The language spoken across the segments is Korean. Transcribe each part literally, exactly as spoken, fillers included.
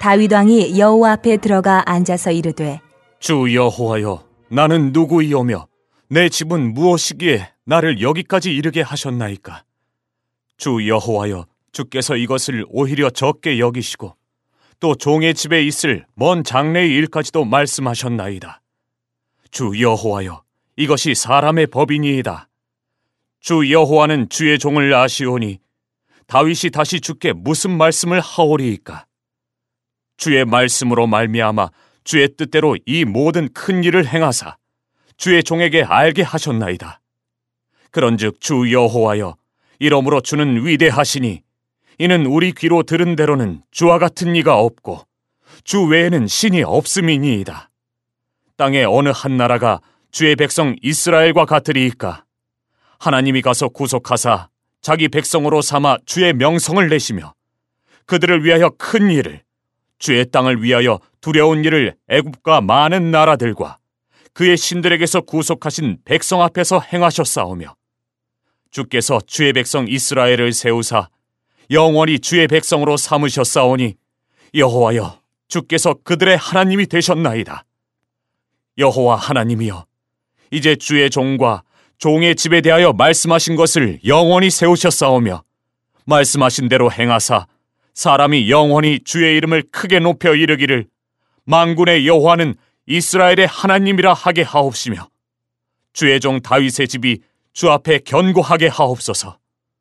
다윗 왕이 여호와 앞에 들어가 앉아서 이르되 주 여호와여, 나는 누구이오며 내 집은 무엇이기에 나를 여기까지 이르게 하셨나이까? 주 여호와여, 주께서 이것을 오히려 적게 여기시고 또 종의 집에 있을 먼 장래의 일까지도 말씀하셨나이다. 주 여호와여, 이것이 사람의 법이니이다. 주 여호와는 주의 종을 아시오니 다윗이 다시 주께 무슨 말씀을 하오리이까? 주의 말씀으로 말미암아 주의 뜻대로 이 모든 큰 일을 행하사 주의 종에게 알게 하셨나이다. 그런즉 주 여호와여, 이러므로 주는 위대하시니 이는 우리 귀로 들은 대로는 주와 같은 이가 없고 주 외에는 신이 없음이니이다. 땅의 어느 한 나라가 주의 백성 이스라엘과 같으리이까? 하나님이 가서 구속하사 자기 백성으로 삼아 주의 명성을 내시며 그들을 위하여 큰 일을, 주의 땅을 위하여 두려운 일을 애굽과 많은 나라들과 그의 신들에게서 구속하신 백성 앞에서 행하셨사오며 주께서 주의 백성 이스라엘을 세우사 영원히 주의 백성으로 삼으셨사오니 여호와여, 주께서 그들의 하나님이 되셨나이다. 여호와 하나님이여, 이제 주의 종과 종의 집에 대하여 말씀하신 것을 영원히 세우셨사오며 말씀하신 대로 행하사 사람이 영원히 주의 이름을 크게 높여 이르기를 만군의 여호와는 이스라엘의 하나님이라 하게 하옵시며 주의 종 다윗의 집이 주 앞에 견고하게 하옵소서.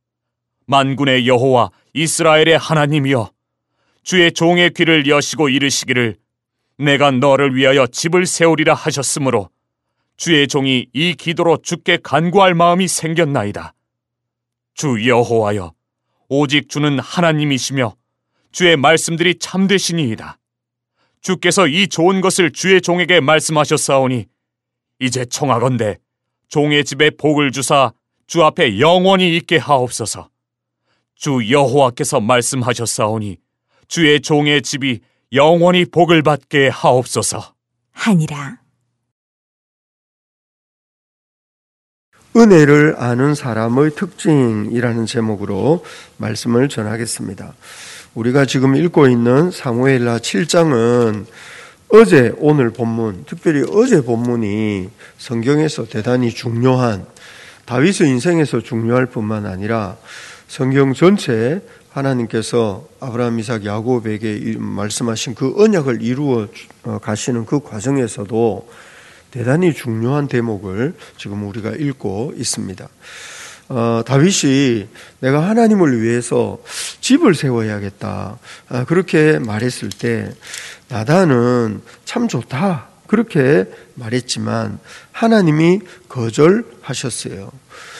만군의 여호와 이스라엘의 하나님이여, 주의 종의 귀를 여시고 이르시기를 내가 너를 위하여 집을 세우리라 하셨으므로 주의 종이 이 기도로 주께 간구할 마음이 생겼나이다. 주 여호와여, 오직 주는 하나님이시며 주의 말씀들이 참되시니이다. 주께서 이 좋은 것을 주의 종에게 말씀하셨사오니 이제 청하건대 종의 집에 복을 주사 주 앞에 영원히 있게 하옵소서. 주 여호와께서 말씀하셨사오니 주의 종의 집이 영원히 복을 받게 하옵소서 하니라. 은혜를 아는 사람의 특징이라는 제목으로 말씀을 전하겠습니다. 우리가 지금 읽고 있는 사무엘하 칠 장은 어제 오늘 본문, 특별히 어제 본문이 성경에서 대단히 중요한, 다윗의 인생에서 중요할 뿐만 아니라 성경 전체에 하나님께서 아브라함, 이삭, 야곱에게 말씀하신 그 언약을 이루어 가시는 그 과정에서도 대단히 중요한 대목을 지금 우리가 읽고 있습니다. 어, 다윗이 내가 하나님을 위해서 집을 세워야겠다, 아, 그렇게 말했을 때 나단은 참 좋다 그렇게 말했지만 하나님이 거절하셨어요.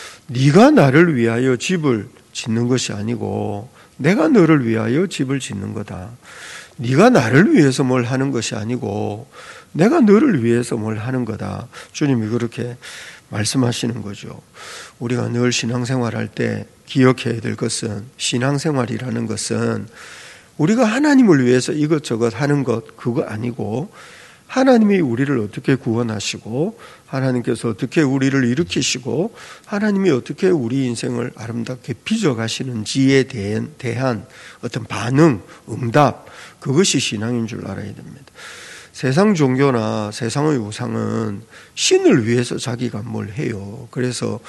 네가 나를 위하여 집을 짓는 것이 아니고 내가 너를 위하여 집을 짓는 거다. 네가 나를 위해서 뭘 하는 것이 아니고 내가 너를 위해서 뭘 하는 거다. 주님이 그렇게 말씀하시는 거죠. 우리가 늘 신앙생활할 때 기억해야 될 것은, 신앙생활이라는 것은 우리가 하나님을 위해서 이것저것 하는 것, 그거 아니고 하나님이 우리를 어떻게 구원하시고 하나님께서 어떻게 우리를 일으키시고 하나님이 어떻게 우리 인생을 아름답게 빚어가시는지에 대한, 대한 어떤 반응, 응답, 그것이 신앙인 줄 알아야 됩니다. 세상 종교나 세상의 우상은 신을 위해서 자기가 뭘 해요. 그래서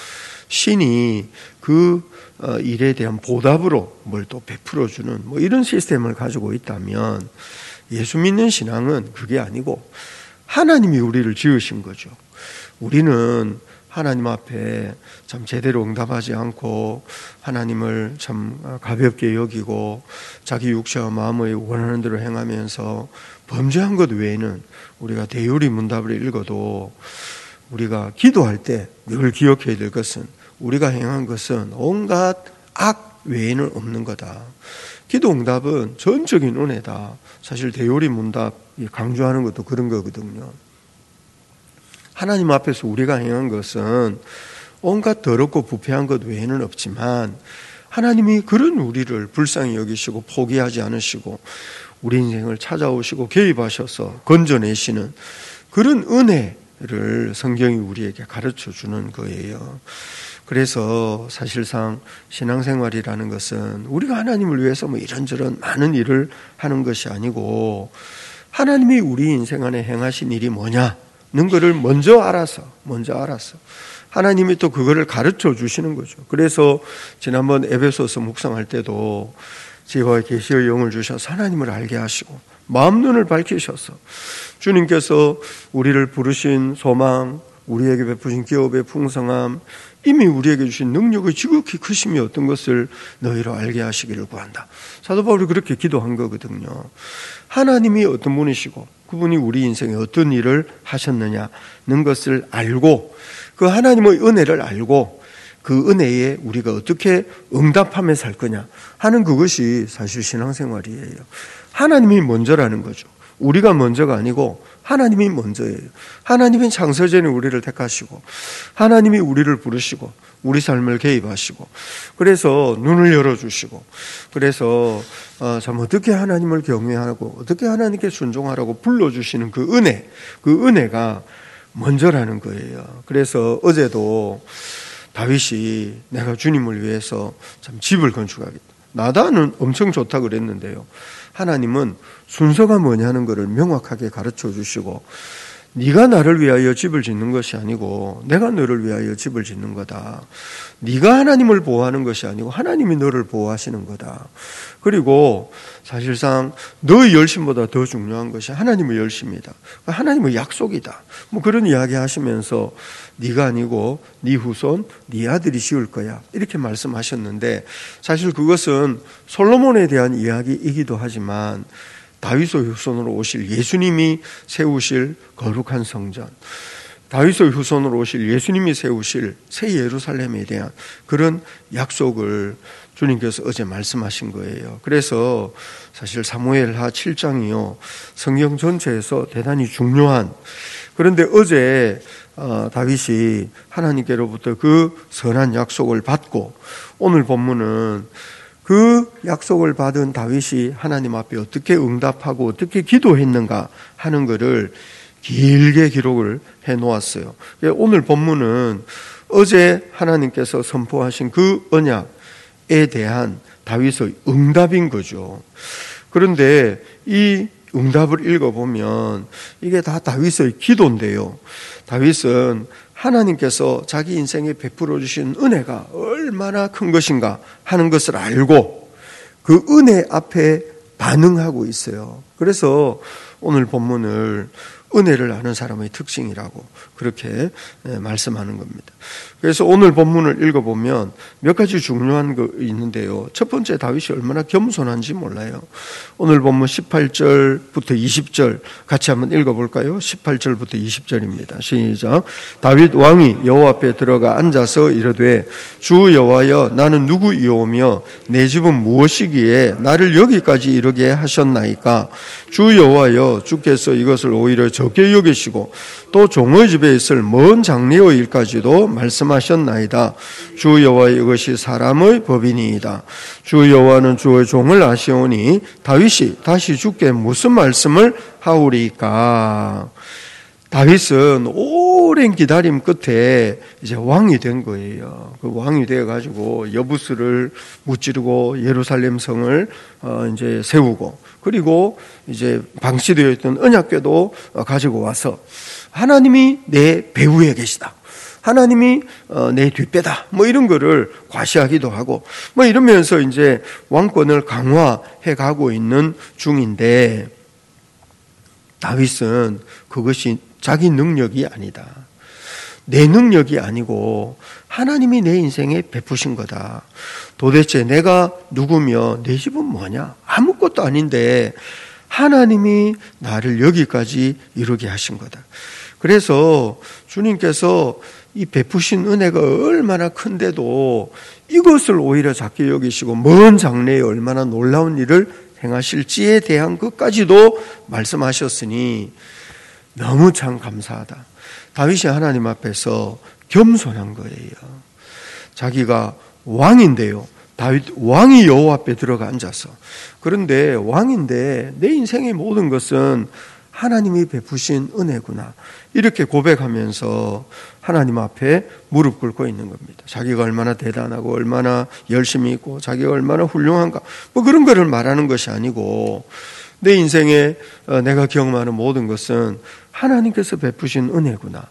신이 그 일에 대한 보답으로 뭘 또 베풀어주는 뭐 이런 시스템을 가지고 있다면, 예수 믿는 신앙은 그게 아니고 하나님이 우리를 지으신 거죠. 우리는 하나님 앞에 참 제대로 응답하지 않고 하나님을 참 가볍게 여기고 자기 육체와 마음의 원하는 대로 행하면서 범죄한 것 외에는, 우리가 대유리 문답을 읽어도 우리가 기도할 때 늘 기억해야 될 것은 우리가 행한 것은 온갖 악 외에는 없는 거다. 기도 응답은 전적인 은혜다. 사실 대유리 문답 강조하는 것도 그런 거거든요. 하나님 앞에서 우리가 행한 것은 온갖 더럽고 부패한 것 외에는 없지만 하나님이 그런 우리를 불쌍히 여기시고 포기하지 않으시고 우리 인생을 찾아오시고 개입하셔서 건져내시는 그런 은혜를 성경이 우리에게 가르쳐 주는 거예요. 그래서 사실상 신앙생활이라는 것은 우리가 하나님을 위해서 뭐 이런저런 많은 일을 하는 것이 아니고 하나님이 우리 인생 안에 행하신 일이 뭐냐는 것을 먼저 알아서 먼저 알아서 하나님이 또 그거를 가르쳐 주시는 거죠. 그래서 지난번 에베소서 묵상할 때도 지혜와 계시의 영을 주셔서 하나님을 알게 하시고 마음 눈을 밝히셔서 주님께서 우리를 부르신 소망, 우리에게 베푸신 기업의 풍성함, 이미 우리에게 주신 능력의 지극히 크심이 어떤 것을 너희로 알게 하시기를 구한다. 사도 바울이 그렇게 기도한 거거든요. 하나님이 어떤 분이시고 그분이 우리 인생에 어떤 일을 하셨느냐는 것을 알고 그 하나님의 은혜를 알고 그 은혜에 우리가 어떻게 응답하며 살 거냐 하는 그것이 사실 신앙생활이에요. 하나님이 먼저라는 거죠. 우리가 먼저가 아니고 하나님이 먼저예요. 하나님이 창세전에 우리를 택하시고 하나님이 우리를 부르시고 우리 삶을 개입하시고 그래서 눈을 열어주시고 그래서 어, 참 어떻게 하나님을 경외하고 어떻게 하나님께 순종하라고 불러주시는 그 은혜, 그 은혜가 먼저라는 거예요. 그래서 어제도 다윗이 내가 주님을 위해서 참 집을 건축하겠다. 나다는 엄청 좋다 그랬는데요. 하나님은 순서가 뭐냐는 것을 명확하게 가르쳐 주시고 네가 나를 위하여 집을 짓는 것이 아니고 내가 너를 위하여 집을 짓는 거다. 네가 하나님을 보호하는 것이 아니고 하나님이 너를 보호하시는 거다. 그리고 사실상 너의 열심보다 더 중요한 것이 하나님의 열심이다. 하나님의 약속이다. 뭐 그런 이야기 하시면서 네가 아니고 네 후손, 네 아들이 지을 거야. 이렇게 말씀하셨는데 사실 그것은 솔로몬에 대한 이야기이기도 하지만 다윗의 후손으로 오실 예수님이 세우실 거룩한 성전, 다윗의 후손으로 오실 예수님이 세우실 새 예루살렘에 대한 그런 약속을 주님께서 어제 말씀하신 거예요. 그래서 사실 사무엘하 칠 장이요 성경 전체에서 대단히 중요한, 그런데 어제 다윗이 하나님께로부터 그 선한 약속을 받고 오늘 본문은 그 약속을 받은 다윗이 하나님 앞에 어떻게 응답하고 어떻게 기도했는가 하는 것을 길게 기록을 해 놓았어요. 오늘 본문은 어제 하나님께서 선포하신 그 언약에 대한 다윗의 응답인 거죠. 그런데 이 응답을 읽어보면 이게 다 다윗의 기도인데요. 다윗은 하나님께서 자기 인생에 베풀어 주신 은혜가 얼마나 큰 것인가 하는 것을 알고 그 은혜 앞에 반응하고 있어요. 그래서 오늘 본문을 은혜를 아는 사람의 특징이라고 그렇게 말씀하는 겁니다. 그래서 오늘 본문을 읽어보면 몇 가지 중요한 거 있는데요. 첫 번째, 다윗이 얼마나 겸손한지 몰라요. 오늘 본문 십팔 절부터 이십 절 같이 한번 읽어볼까요? 십팔 절부터 이십 절입니다. 시작. 다윗 왕이 여호와 앞에 들어가 앉아서 이르되 주 여호와여 나는 누구이오며 내 집은 무엇이기에 나를 여기까지 이르게 하셨나이까. 주 여호와여 주께서 이것을 오히려 적게 여기시고 또 종의 집에 있을 먼 장래의 일까지도 말씀하셨나이다. 주 여호와의 이것이 사람의 법이니이다. 주 여호와는 주의 종을 아시오니 다윗이 다시 주께 무슨 말씀을 하오리까. 다윗은 오랜 기다림 끝에 이제 왕이 된 거예요. 그 왕이 되어 가지고 여부스를 무찌르고 예루살렘 성을 어 이제 세우고 그리고 이제 방치되어 있던 언약궤도 가지고 와서 하나님이 내 배후에 계시다. 하나님이 내 뒷배다. 뭐 이런 거를 과시하기도 하고 뭐 이러면서 이제 왕권을 강화해 가고 있는 중인데 다윗은 그것이 자기 능력이 아니다. 내 능력이 아니고 하나님이 내 인생에 베푸신 거다. 도대체 내가 누구며 내 집은 뭐냐? 아무것도 아닌데 하나님이 나를 여기까지 이르게 하신 거다. 그래서 주님께서 이 베푸신 은혜가 얼마나 큰데도 이것을 오히려 작게 여기시고 먼 장래에 얼마나 놀라운 일을 행하실지에 대한 것까지도 말씀하셨으니 너무 참 감사하다. 다윗이 하나님 앞에서 겸손한 거예요. 자기가 왕인데요. 다윗 왕이 여호와 앞에 들어가 앉아서. 그런데 왕인데 내 인생의 모든 것은 하나님이 베푸신 은혜구나. 이렇게 고백하면서 하나님 앞에 무릎 꿇고 있는 겁니다. 자기가 얼마나 대단하고 얼마나 열심히 있고 자기가 얼마나 훌륭한가 뭐 그런 거를 말하는 것이 아니고 내 인생에 내가 경험하는 모든 것은 하나님께서 베푸신 은혜구나.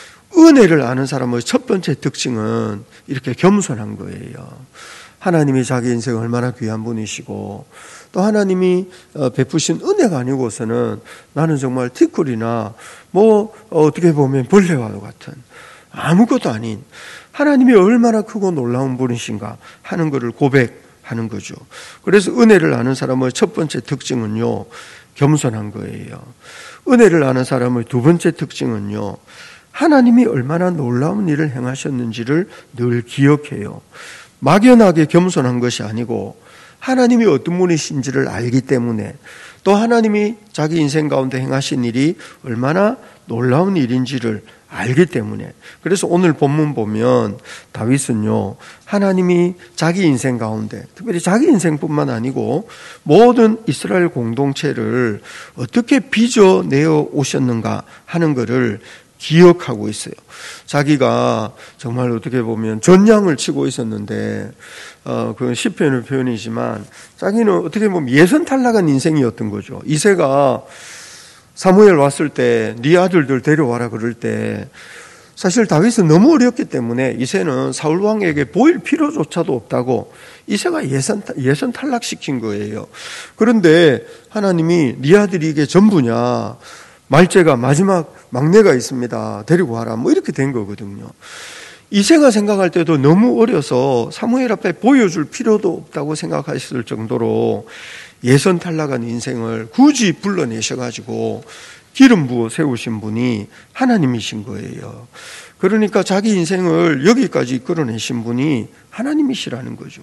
은혜를 아는 사람의 첫 번째 특징은 이렇게 겸손한 거예요. 하나님이 자기 인생 얼마나 귀한 분이시고 또 하나님이 베푸신 은혜가 아니고서는 나는 정말 티끌이나 뭐 어떻게 보면 벌레와 같은 아무것도 아닌 하나님이 얼마나 크고 놀라운 분이신가 하는 것을 고백하는 거죠. 그래서 은혜를 아는 사람의 첫 번째 특징은요, 겸손한 거예요. 은혜를 아는 사람의 두 번째 특징은요, 하나님이 얼마나 놀라운 일을 행하셨는지를 늘 기억해요. 막연하게 겸손한 것이 아니고 하나님이 어떤 분이신지를 알기 때문에 또 하나님이 자기 인생 가운데 행하신 일이 얼마나 놀라운 일인지를 알기 때문에 그래서 오늘 본문 보면 다윗은요 하나님이 자기 인생 가운데 특별히 자기 인생뿐만 아니고 모든 이스라엘 공동체를 어떻게 빚어내어 오셨는가 하는 것을 기억하고 있어요. 자기가 정말 어떻게 보면 전향을 치고 있었는데 어, 그 시편의 표현이지만 자기는 어떻게 보면 예선 탈락한 인생이었던 거죠. 이새가 사무엘 왔을 때 네 아들들 데려와라 그럴 때 사실 다윗은 너무 어렸기 때문에 이새는 사울 왕에게 보일 필요조차도 없다고 이새가 예선, 예선 탈락시킨 거예요. 그런데 하나님이 네 아들이 이게 전부냐, 말째가 마지막 막내가 있습니다, 데리고 와라, 뭐 이렇게 된 거거든요. 이새가 생각할 때도 너무 어려서 사무엘 앞에 보여줄 필요도 없다고 생각하셨을 정도로 예선 탈락한 인생을 굳이 불러내셔가지고 기름 부어 세우신 분이 하나님이신 거예요. 그러니까 자기 인생을 여기까지 이끌어내신 분이 하나님이시라는 거죠.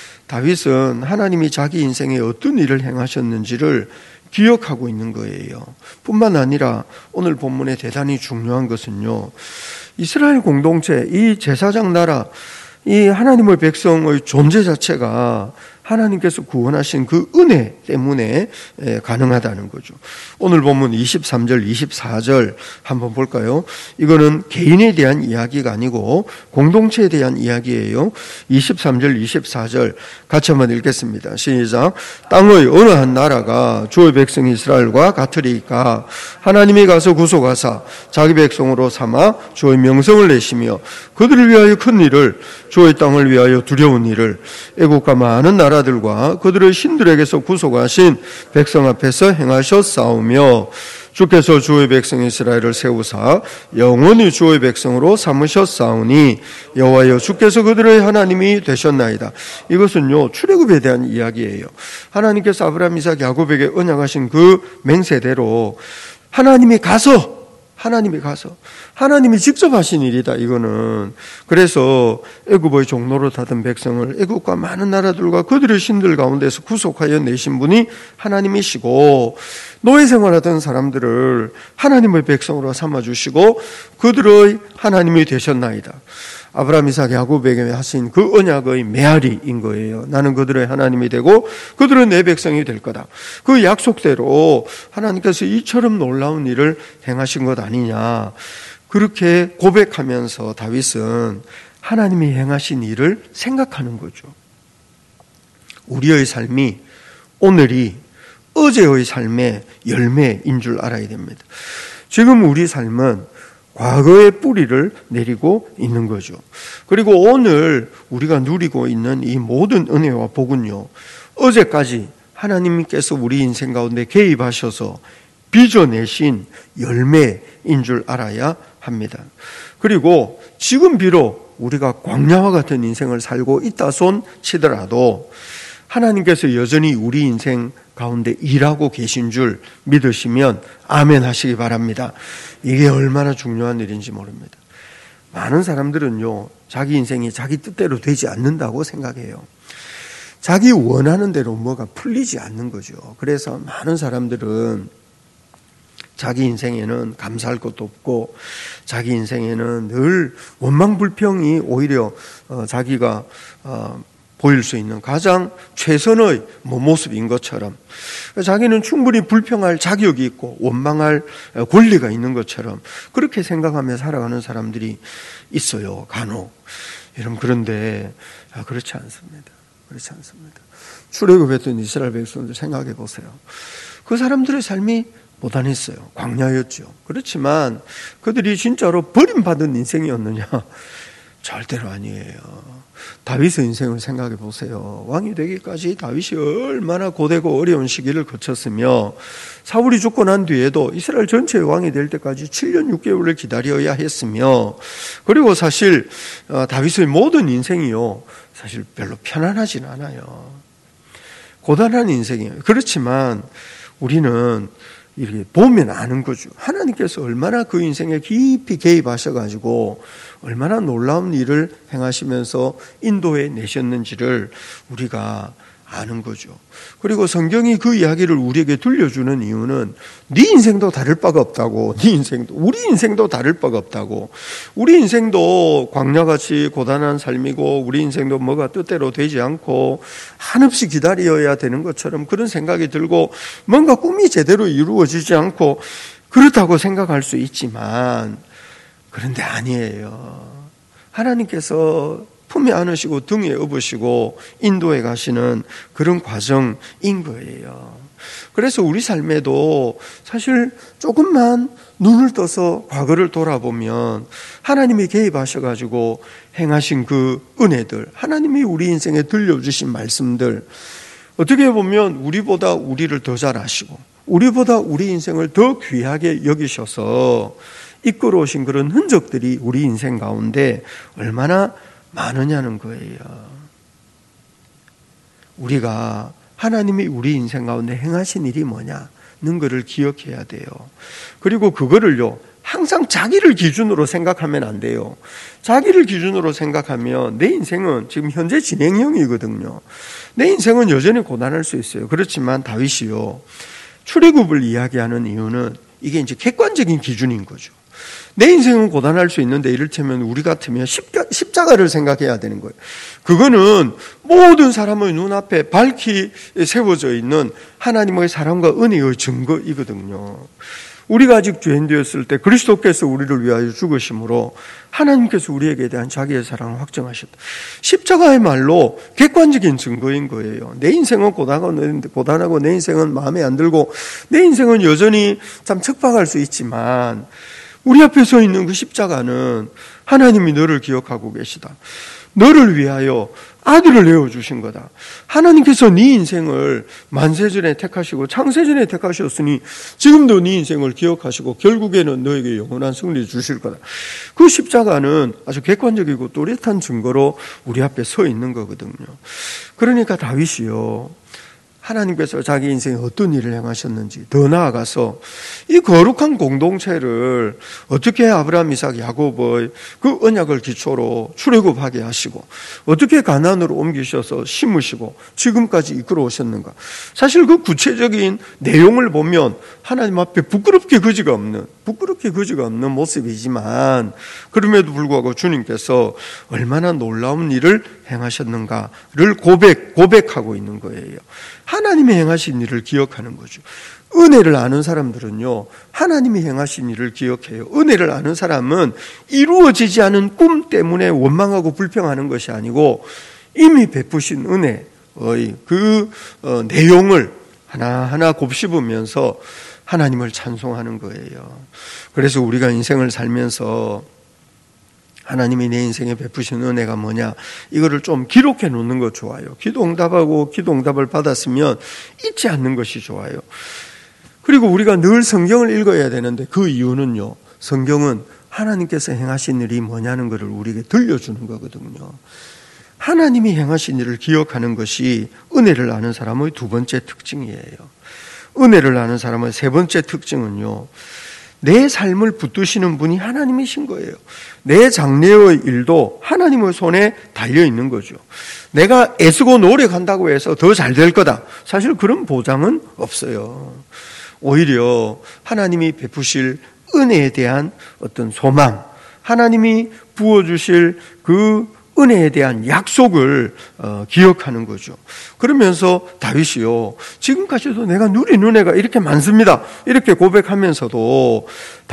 다윗은 하나님이 자기 인생에 어떤 일을 행하셨는지를 기억하고 있는 거예요. 뿐만 아니라 오늘 본문에 대단히 중요한 것은요, 이스라엘 공동체, 이 제사장 나라, 이 하나님의 백성의 존재 자체가 하나님께서 구원하신 그 은혜 때문에 가능하다는 거죠. 오늘 본문 이십삼 절, 이십사 절 한번 볼까요? 이거는 개인에 대한 이야기가 아니고 공동체에 대한 이야기예요. 이십삼 절, 이십사 절 같이 한번 읽겠습니다. 시작. 땅의 어느 한 나라가 주의 백성 이스라엘과 같으리까 하나님이 가서 구속하사 자기 백성으로 삼아 주의 명성을 내시며 그들을 위하여 큰 일을, 주의 땅을 위하여 두려운 일을 애국과 많은 나라 들과 그들의 신들에게서 구속하신 백성 앞에서 행하셨사오며 주께서 주의 백성 이스라엘을 세우사 영원히 주의 백성으로 삼으셨사오니 여호와여 주께서 그들의 하나님이 되셨나이다. 이것은요 출애굽에 대한 이야기예요. 하나님께서 아브라함, 이삭, 야곱에게 언약하신 그 맹세대로 하나님이 가서 하나님이 가서 하나님이 직접 하신 일이다. 이거는 그래서 애굽의 종로로 타던 백성을 애굽과 많은 나라들과 그들의 신들 가운데서 구속하여 내신 분이 하나님이시고 노예 생활하던 사람들을 하나님의 백성으로 삼아주시고 그들의 하나님이 되셨나이다. 아브라함, 이삭, 야곱에게 하신 그 언약의 메아리인 거예요. 나는 그들의 하나님이 되고 그들은 내 백성이 될 거다. 그 약속대로 하나님께서 이처럼 놀라운 일을 행하신 것 아니냐. 그렇게 고백하면서 다윗은 하나님이 행하신 일을 생각하는 거죠. 우리의 삶이 오늘이 어제의 삶의 열매인 줄 알아야 됩니다. 지금 우리 삶은 과거의 뿌리를 내리고 있는 거죠. 그리고 오늘 우리가 누리고 있는 이 모든 은혜와 복은요, 어제까지 하나님께서 우리 인생 가운데 개입하셔서 빚어내신 열매인 줄 알아야 합니다. 그리고 지금 비록 우리가 광야와 같은 인생을 살고 있다 손 치더라도 하나님께서 여전히 우리 인생 가운데 일하고 계신 줄 믿으시면 아멘 하시기 바랍니다. 이게 얼마나 중요한 일인지 모릅니다. 많은 사람들은요, 자기 인생이 자기 뜻대로 되지 않는다고 생각해요. 자기 원하는 대로 뭐가 풀리지 않는 거죠. 그래서 많은 사람들은 자기 인생에는 감사할 것도 없고 자기 인생에는 늘 원망불평이 오히려 자기가 보일 수 있는 가장 최선의 모습인 것처럼, 자기는 충분히 불평할 자격이 있고 원망할 권리가 있는 것처럼 그렇게 생각하며 살아가는 사람들이 있어요, 간혹. 여러분, 그런데 그렇지 않습니다. 그렇지 않습니다. 출애굽했던 이스라엘 백성들 생각해 보세요. 그 사람들의 삶이 고단했어요. 광야였죠. 그렇지만 그들이 진짜로 버림받은 인생이었느냐? 절대로 아니에요. 다윗의 인생을 생각해 보세요. 왕이 되기까지 다윗이 얼마나 고되고 어려운 시기를 거쳤으며, 사울이 죽고 난 뒤에도 이스라엘 전체의 왕이 될 때까지 칠 년 육 개월을 기다려야 했으며, 그리고 사실 다윗의 모든 인생이요, 사실 별로 편안하진 않아요. 고단한 인생이에요. 그렇지만 우리는 이렇게 보면 아는 거죠. 하나님께서 얼마나 그 인생에 깊이 개입하셔가지고 얼마나 놀라운 일을 행하시면서 인도해 내셨는지를 우리가 아는 거죠. 그리고 성경이 그 이야기를 우리에게 들려주는 이유는 네 인생도 다를 바가 없다고, 네 인생도, 우리 인생도 다를 바가 없다고, 우리 인생도 광야같이 고단한 삶이고 우리 인생도 뭐가 뜻대로 되지 않고 한없이 기다려야 되는 것처럼 그런 생각이 들고 뭔가 꿈이 제대로 이루어지지 않고 그렇다고 생각할 수 있지만, 그런데 아니에요. 하나님께서 품에 안으시고 등에 업으시고 인도해 가시는 그런 과정인 거예요. 그래서 우리 삶에도 사실 조금만 눈을 떠서 과거를 돌아보면 하나님이 개입하셔가지고 행하신 그 은혜들, 하나님이 우리 인생에 들려주신 말씀들, 어떻게 보면 우리보다 우리를 더 잘 아시고 우리보다 우리 인생을 더 귀하게 여기셔서 이끌어 오신 그런 흔적들이 우리 인생 가운데 얼마나 많으냐는 거예요. 우리가 하나님이 우리 인생 가운데 행하신 일이 뭐냐는 것을 기억해야 돼요. 그리고 그거를요, 항상 자기를 기준으로 생각하면 안 돼요. 자기를 기준으로 생각하면 내 인생은 지금 현재 진행형이거든요. 내 인생은 여전히 고단할 수 있어요. 그렇지만 다윗이요, 출애굽을 이야기하는 이유는 이게 이제 객관적인 기준인 거죠. 내 인생은 고단할 수 있는데 이를테면 우리 같으면 십자, 십자가를 생각해야 되는 거예요. 그거는 모든 사람의 눈앞에 밝히 세워져 있는 하나님의 사랑과 은혜의 증거이거든요. 우리가 아직 죄인 되었을 때 그리스도께서 우리를 위하여 죽으심으로 하나님께서 우리에게 대한 자기의 사랑을 확정하셨다. 십자가의 말로 객관적인 증거인 거예요. 내 인생은 고단하고, 고단하고 내 인생은 마음에 안 들고 내 인생은 여전히 참 척박할 수 있지만, 우리 앞에 서 있는 그 십자가는 하나님이 너를 기억하고 계시다. 너를 위하여 아들을 내어주신 거다. 하나님께서 네 인생을 만세전에 택하시고 창세전에 택하셨으니 지금도 네 인생을 기억하시고 결국에는 너에게 영원한 승리를 주실 거다. 그 십자가는 아주 객관적이고 또렷한 증거로 우리 앞에 서 있는 거거든요. 그러니까 다윗이요, 하나님께서 자기 인생에 어떤 일을 행하셨는지, 더 나아가서 이 거룩한 공동체를 어떻게 아브라함, 이삭, 야곱의 그 언약을 기초로 출애굽하게 하시고 어떻게 가나안으로 옮기셔서 심으시고 지금까지 이끌어 오셨는가. 사실 그 구체적인 내용을 보면 하나님 앞에 부끄럽게 거지가 없는, 부끄럽게 거지가 없는 모습이지만, 그럼에도 불구하고 주님께서 얼마나 놀라운 일을 행하셨는가를 고백, 고백하고 있는 거예요. 하나님이 행하신 일을 기억하는 거죠. 은혜를 아는 사람들은요, 하나님이 행하신 일을 기억해요. 은혜를 아는 사람은 이루어지지 않은 꿈 때문에 원망하고 불평하는 것이 아니고 이미 베푸신 은혜의 그 내용을 하나하나 곱씹으면서 하나님을 찬송하는 거예요. 그래서 우리가 인생을 살면서 하나님이 내 인생에 베푸신 은혜가 뭐냐, 이거를 좀 기록해 놓는 거 좋아요. 기도 응답하고 기도 응답을 받았으면 잊지 않는 것이 좋아요. 그리고 우리가 늘 성경을 읽어야 되는데 그 이유는요, 성경은 하나님께서 행하신 일이 뭐냐는 것을 우리에게 들려주는 거거든요. 하나님이 행하신 일을 기억하는 것이 은혜를 아는 사람의 두 번째 특징이에요. 은혜를 아는 사람의 세 번째 특징은요, 내 삶을 붙드시는 분이 하나님이신 거예요. 내 장래의 일도 하나님의 손에 달려있는 거죠. 내가 애쓰고 노력한다고 해서 더 잘 될 거다, 사실 그런 보장은 없어요. 오히려 하나님이 베푸실 은혜에 대한 어떤 소망, 하나님이 부어주실 그 은혜에 대한 약속을 어, 기억하는 거죠. 그러면서 다윗이요, 지금까지도 내가 누린 은혜가 이렇게 많습니다, 이렇게 고백하면서도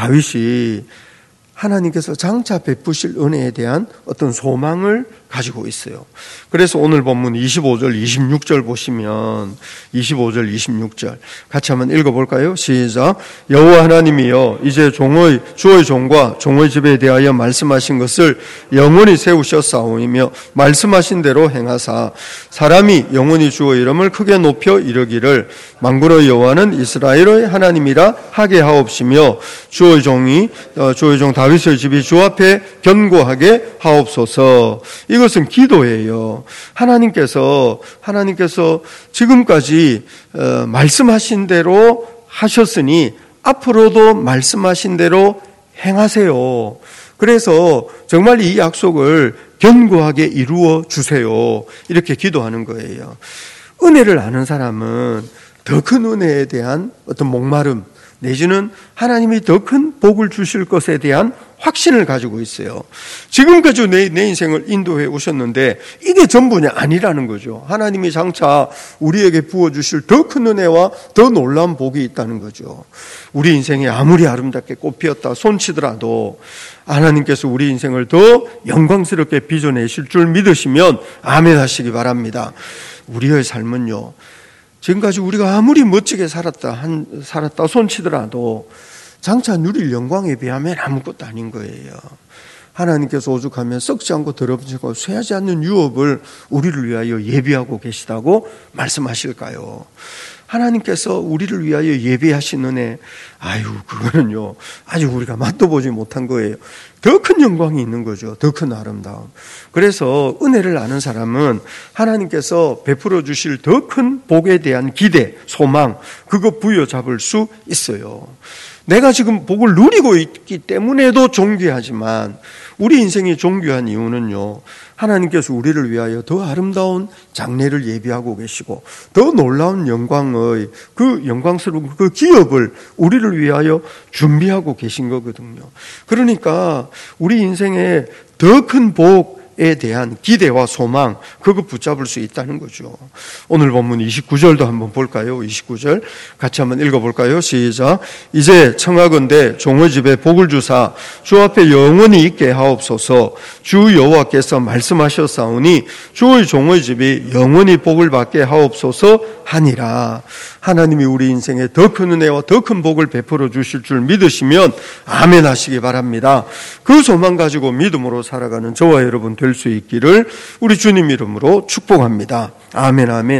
다윗이 하나님께서 장차 베푸실 은혜에 대한 어떤 소망을 가지고 있어요. 그래서 오늘 본문 이십오 절, 이십육 절 보시면 이십오 절, 이십육 절 같이 한번 읽어볼까요? 시작. 여호와 하나님이여, 이제 종의 주의 종과 종의 집에 대하여 말씀하신 것을 영원히 세우셨사오며 말씀하신 대로 행하사 사람이 영원히 주의 이름을 크게 높여 이르기를 만군의 여호와는 이스라엘의 하나님이라 하게 하옵시며 주의 종이 주의 종 다윗의 집이 주 앞에 견고하게 하옵소서. 이것은 기도예요. 하나님께서 하나님께서 지금까지 어, 말씀하신 대로 하셨으니 앞으로도 말씀하신 대로 행하세요. 그래서 정말 이 약속을 견고하게 이루어 주세요. 이렇게 기도하는 거예요. 은혜를 아는 사람은 더 큰 은혜에 대한 어떤 목마름 내지는 하나님이 더 큰 복을 주실 것에 대한 확신을 가지고 있어요. 지금까지 내, 내 인생을 인도해 오셨는데 이게 전부냐? 아니라는 거죠. 하나님이 장차 우리에게 부어주실 더 큰 은혜와 더 놀라운 복이 있다는 거죠. 우리 인생이 아무리 아름답게 꽃피었다 손치더라도 하나님께서 우리 인생을 더 영광스럽게 빚어내실 줄 믿으시면 아멘 하시기 바랍니다. 우리의 삶은요, 지금까지 우리가 아무리 멋지게 살았다, 한, 살았다 손치더라도 장차 누릴 영광에 비하면 아무것도 아닌 거예요. 하나님께서 오죽하면 썩지 않고 더럽지고 쇠하지 않는 유업을 우리를 위하여 예비하고 계시다고 말씀하실까요? 하나님께서 우리를 위하여 예비하신 은혜, 아유, 그거는요, 아직 우리가 맛도 보지 못한 거예요. 더 큰 영광이 있는 거죠. 더 큰 아름다움. 그래서 은혜를 아는 사람은 하나님께서 베풀어 주실 더 큰 복에 대한 기대, 소망, 그거 부여잡을 수 있어요. 내가 지금 복을 누리고 있기 때문에도 존귀하지만 우리 인생이 존귀한 이유는요, 하나님께서 우리를 위하여 더 아름다운 장래를 예비하고 계시고 더 놀라운 영광의 그 영광스러운 그 기업을 우리를 위하여 준비하고 계신 거거든요. 그러니까 우리 인생에 더 큰 복에 대한 기대와 소망, 그거 붙잡을 수 있다는 거죠. 오늘 본문 이십구 절도 한번 볼까요? 이십구 절 같이 한번 읽어볼까요? 시작. 이제 청하건대 종의 집에 복을 주사 주 앞에 영원히 있게 하옵소서. 주 여호와께서 말씀하셨사오니 주의 종의 집이 영원히 복을 받게 하옵소서 하니라. 하나님이 우리 인생에 더 큰 은혜와 더 큰 복을 베풀어 주실 줄 믿으시면 아멘 하시기 바랍니다. 그 소망 가지고 믿음으로 살아가는 저와 여러분 될 수 있기를 우리 주님 이름으로 축복합니다. 아멘, 아멘.